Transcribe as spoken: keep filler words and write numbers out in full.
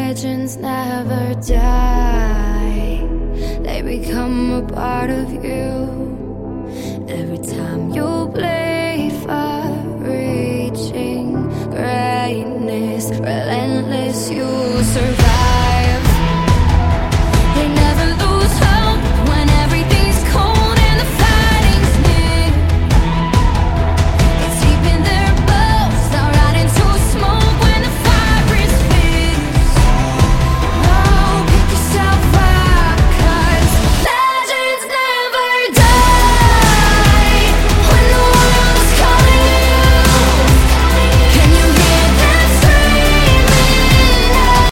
legends never die. They become a part of you. Every time you play far-reaching greatness, relentless, you survive.